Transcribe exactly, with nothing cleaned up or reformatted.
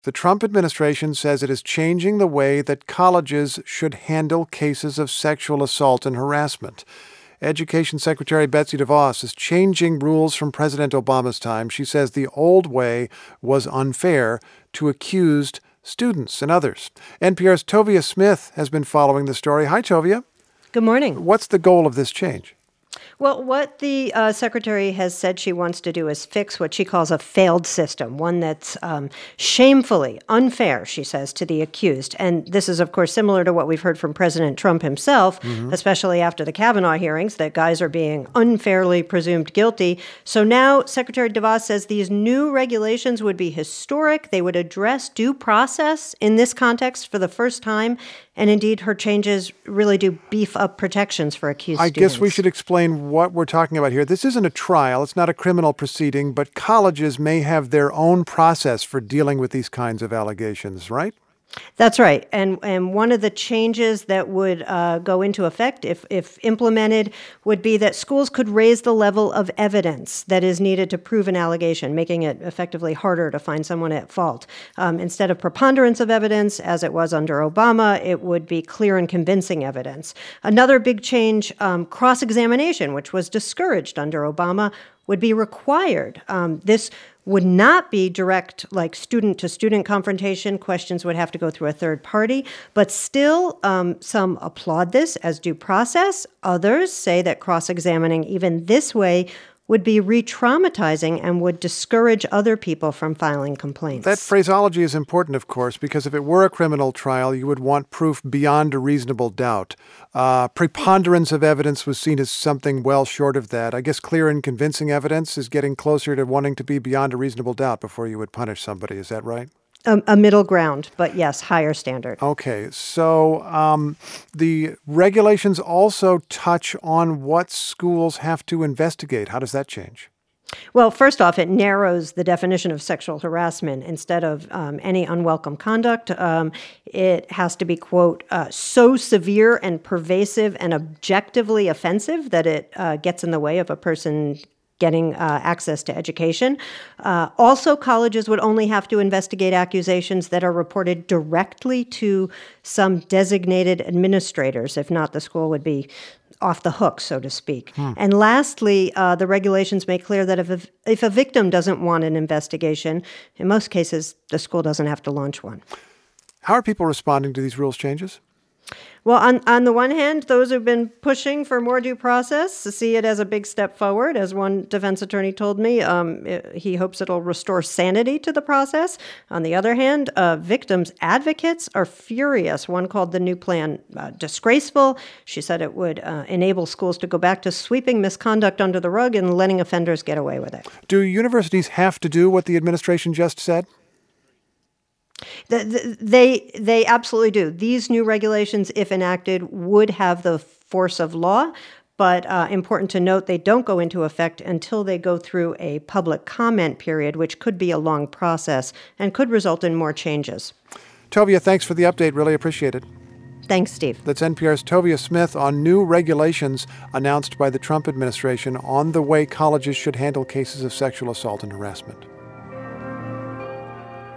The Trump administration says it is changing the way that colleges should handle cases of sexual assault and harassment. Education Secretary Betsy DeVos is changing rules from President Obama's time. She says the old way was unfair to accused students and others. N P R's Tovia Smith has been following the story. Hi, Tovia. Good morning. What's the goal of this change? Well, what the uh, secretary has said she wants to do is fix what she calls a failed system, one that's um, shamefully unfair, she says, to the accused. And this is, of course, similar to what we've heard from President Trump himself, mm-hmm. especially after the Kavanaugh hearings, that guys are being unfairly presumed guilty. So now Secretary DeVos says these new regulations would be historic. They would address due process in this context for the first time. And indeed, her changes really do beef up protections for accused I students. guess we should explain what we're talking about here. This isn't a trial. It's not a criminal proceeding, but colleges may have their own process for dealing with these kinds of allegations, right? That's right. And and one of the changes that would uh, go into effect, if, if implemented, would be that schools could raise the level of evidence that is needed to prove an allegation, making it effectively harder to find someone at fault. Um, instead of preponderance of evidence, as it was under Obama, it would be clear and convincing evidence. Another big change, um, cross-examination, which was discouraged under Obama, would be required. Um, this would not be direct, like student-to-student confrontation. Questions would have to go through a third party. But still, um, some applaud this as due process. Others say that cross-examining even this way would be re-traumatizing and would discourage other people from filing complaints. That phraseology is important, of course, because if it were a criminal trial, you would want proof beyond a reasonable doubt. Uh, preponderance of evidence was seen as something well short of that. I guess clear and convincing evidence is getting closer to wanting to be beyond a reasonable doubt before you would punish somebody. Is that right? A, a middle ground, but yes, higher standard. Okay, so um, the regulations also touch on what schools have to investigate. How does that change? Well, first off, it narrows the definition of sexual harassment. Instead of um, any unwelcome conduct, um, it has to be, quote, uh, so severe and pervasive and objectively offensive that it uh, gets in the way of a person getting uh, access to education. Uh, also, colleges would only have to investigate accusations that are reported directly to some designated administrators. If not, the school would be off the hook, so to speak. Hmm. And lastly, uh, the regulations make clear that if a, if a victim doesn't want an investigation, in most cases, the school doesn't have to launch one. How are people responding to these rules changes? Well, on, on the one hand, those who've been pushing for more due process see it as a big step forward. As one defense attorney told me, um, it, he hopes it'll restore sanity to the process. On the other hand, uh, victims' advocates are furious. One called the new plan uh, disgraceful. She said it would uh, enable schools to go back to sweeping misconduct under the rug and letting offenders get away with it. Do universities have to do what the administration just said? The, the, they they absolutely do. These new regulations, if enacted, would have the force of law, but uh, important to note, they don't go into effect until they go through a public comment period, which could be a long process and could result in more changes. Tovia, thanks for the update. Really appreciate it. Thanks, Steve. That's N P R's Tovia Smith on new regulations announced by the Trump administration on the way colleges should handle cases of sexual assault and harassment.